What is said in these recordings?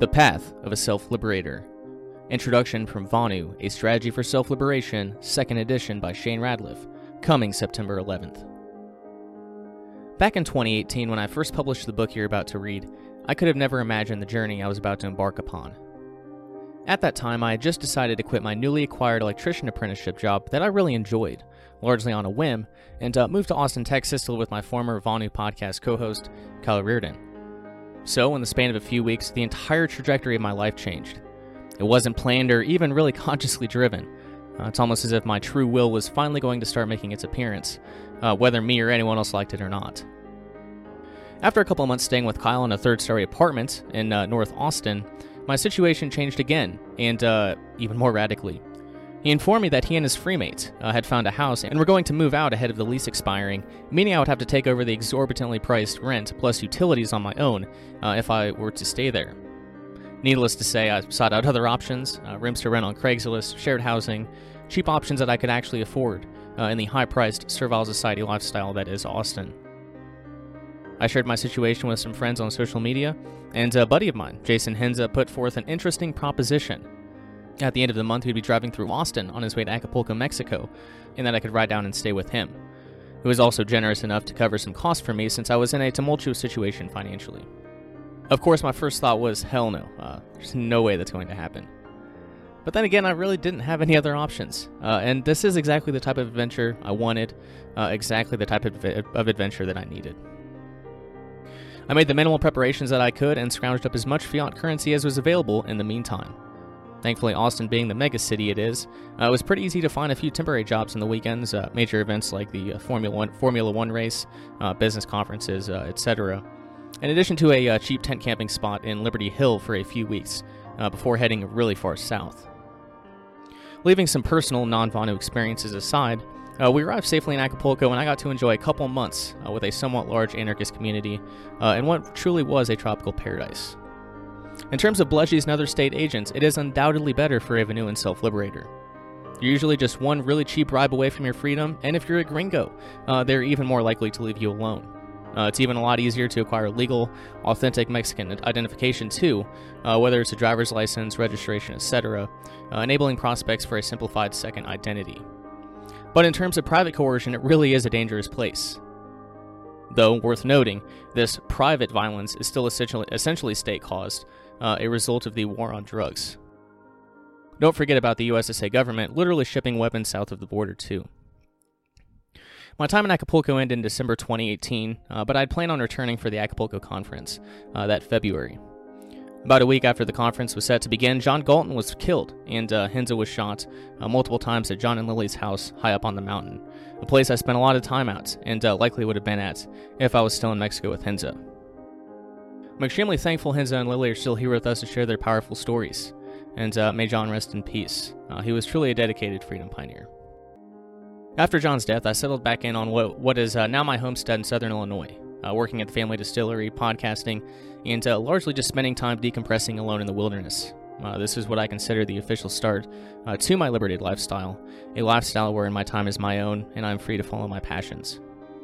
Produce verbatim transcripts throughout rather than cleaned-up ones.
The Path of a Self-Liberator. Introduction from Vonu, A Strategy for Self-Liberation, second edition by Shane Radliff, coming September eleventh. Back in twenty eighteen, when I first published the book you're about to read, I could have never imagined the journey I was about to embark upon. At that time, I had just decided to quit my newly acquired electrician apprenticeship job that I really enjoyed, largely on a whim, and uh, moved to Austin, Texas to live with my former Vonu podcast co-host, Kyle Reardon. So, in the span of a few weeks, the entire trajectory of my life changed. It wasn't planned or even really consciously driven. Uh, it's almost as if my true will was finally going to start making its appearance, uh, whether me or anyone else liked it or not. After a couple of months staying with Kyle in a third-story apartment in uh, North Austin, my situation changed again, and uh, even more radically. He informed me that he and his freemate uh, had found a house and were going to move out ahead of the lease expiring, meaning I would have to take over the exorbitantly priced rent plus utilities on my own uh, if I were to stay there. Needless to say, I sought out other options, uh, rooms to rent on Craigslist, shared housing, cheap options that I could actually afford uh, in the high-priced servile society lifestyle that is Austin. I shared my situation with some friends on social media, and a buddy of mine, Jason Henza, put forth an interesting proposition. At the end of the month, he'd be driving through Austin on his way to Acapulco, Mexico, and that I could ride down and stay with him. He was also generous enough to cover some costs for me since I was in a tumultuous situation financially. Of course, my first thought was, hell no, uh, there's no way that's going to happen. But then again, I really didn't have any other options, uh, and this is exactly the type of adventure I wanted, uh, exactly the type of, of adventure that I needed. I made the minimal preparations that I could and scrounged up as much fiat currency as was available in the meantime. Thankfully, Austin being the mega city it is, uh, it was pretty easy to find a few temporary jobs in the weekends, uh, major events like the uh, Formula One Formula One race, uh, business conferences, uh, et cetera, in addition to a uh, cheap tent camping spot in Liberty Hill for a few weeks, uh, before heading really far south. Leaving some personal non-Vonu experiences aside, uh, we arrived safely in Acapulco and I got to enjoy a couple months uh, with a somewhat large anarchist community uh, in what truly was a tropical paradise. In terms of bludgies and other state agents, it is undoubtedly better for a Vonuan self-liberator. You're usually just one really cheap bribe away from your freedom, and if you're a gringo, uh, they're even more likely to leave you alone. Uh, it's even a lot easier to acquire legal, authentic Mexican identification too, uh, whether it's a driver's license, registration, et cetera, uh, enabling prospects for a simplified second identity. But in terms of private coercion, it really is a dangerous place. Though, worth noting, this private violence is still essentially, essentially state-caused, uh, a result of the war on drugs. Don't forget about the U S S A government literally shipping weapons south of the border, too. My time in Acapulco ended in December twenty eighteen, uh, but I'd planned on returning for the Acapulco conference uh, that February. About a week after the conference was set to begin, John Galton was killed, and uh, Henza was shot uh, multiple times at John and Lily's house high up on the mountain, a place I spent a lot of time at, and uh, likely would have been at if I was still in Mexico with Henza. I'm extremely thankful Henza and Lily are still here with us to share their powerful stories, and uh, may John rest in peace. Uh, he was truly a dedicated freedom pioneer. After John's death, I settled back in on what, what is uh, now my homestead in southern Illinois, uh, working at the family distillery, podcasting, and uh, largely just spending time decompressing alone in the wilderness. Uh, this is what I consider the official start uh, to my liberated lifestyle, a lifestyle wherein my time is my own and I'm free to follow my passions.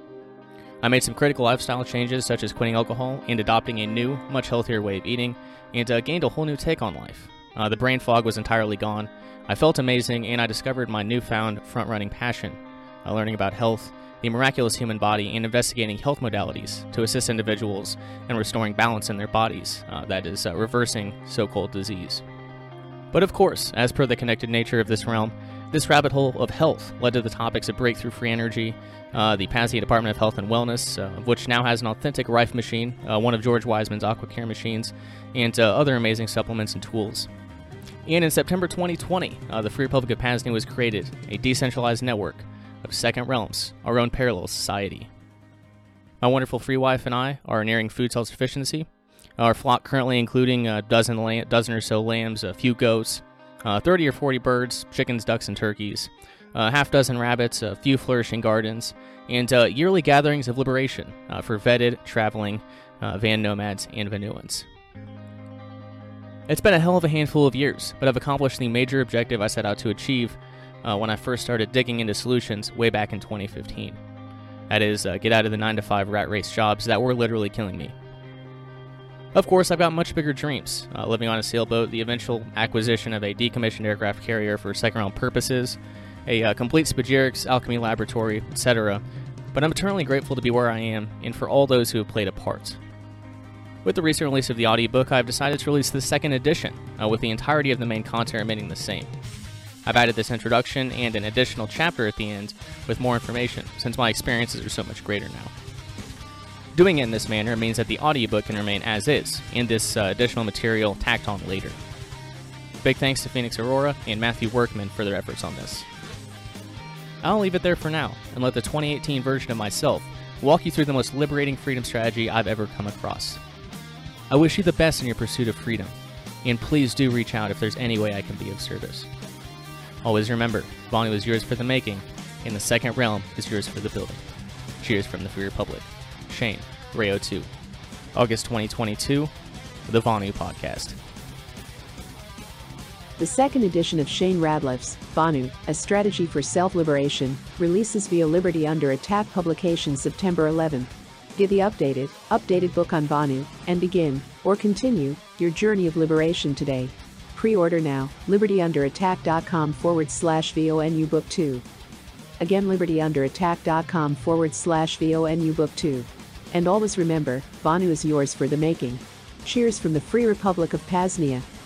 I made some critical lifestyle changes such as quitting alcohol and adopting a new, much healthier way of eating, and uh, gained a whole new take on life. Uh, the brain fog was entirely gone, I felt amazing, and I discovered my newfound front-running passion, uh, learning about health, the miraculous human body, and investigating health modalities to assist individuals in restoring balance in their bodies, uh, that is, uh, reversing so-called disease. But of course, as per the connected nature of this realm, this rabbit hole of health led to the topics of breakthrough free energy, uh, the Pasadena Department of Health and Wellness, uh, which now has an authentic Rife machine, uh, one of George Wiseman's AquaCare machines, and uh, other amazing supplements and tools. And in September twenty twenty, uh, the Free Republic of Pasadena was created, a decentralized network of second realms, our own parallel society. My wonderful free wife and I are nearing food self-sufficiency. Our flock currently including a dozen, la- dozen or so lambs, a few goats, uh, thirty or forty birds, chickens, ducks, and turkeys, a half dozen rabbits, a few flourishing gardens, and uh, yearly gatherings of liberation uh, for vetted, traveling, uh, van nomads and Vonuans. It's been a hell of a handful of years, but I've accomplished the major objective I set out to achieve uh, when I first started digging into solutions way back in twenty fifteen. That is, uh, get out of the nine to five rat race jobs that were literally killing me. Of course, I've got much bigger dreams, uh, living on a sailboat, the eventual acquisition of a decommissioned aircraft carrier for second-round purposes, a uh, complete Spagyrics alchemy laboratory, et cetera. But I'm eternally grateful to be where I am, and for all those who have played a part. With the recent release of the audiobook, I've decided to release the second edition, uh, with the entirety of the main content remaining the same. I've added this introduction and an additional chapter at the end with more information, since my experiences are so much greater now. Doing it in this manner means that the audiobook can remain as is, and this uh, additional material tacked on later. Big thanks to Phoenix Aurora and Matthew Workman for their efforts on this. I'll leave it there for now, and let the twenty eighteen version of myself walk you through the most liberating freedom strategy I've ever come across. I wish you the best in your pursuit of freedom, and please do reach out if there's any way I can be of service. Always remember, Vonu is yours for the making, and the Second Realm is yours for the building. Cheers from the Free Republic. Shane, Rayo two. August twenty twenty-two, The Vonu Podcast. The second edition of Shane Radliff's Vonu, A Strategy for Self-Liberation, releases via Liberty Under Attack publication September eleventh. Get the updated, updated book on Vonu, and begin, or continue, your journey of liberation today. Pre-order now, libertyunderattack.com forward slash VONU Book 2. Again, libertyunderattack.com forward slash VONU Book 2. And always remember, Vonu is yours for the making. Cheers from the Free Republic of Paznia.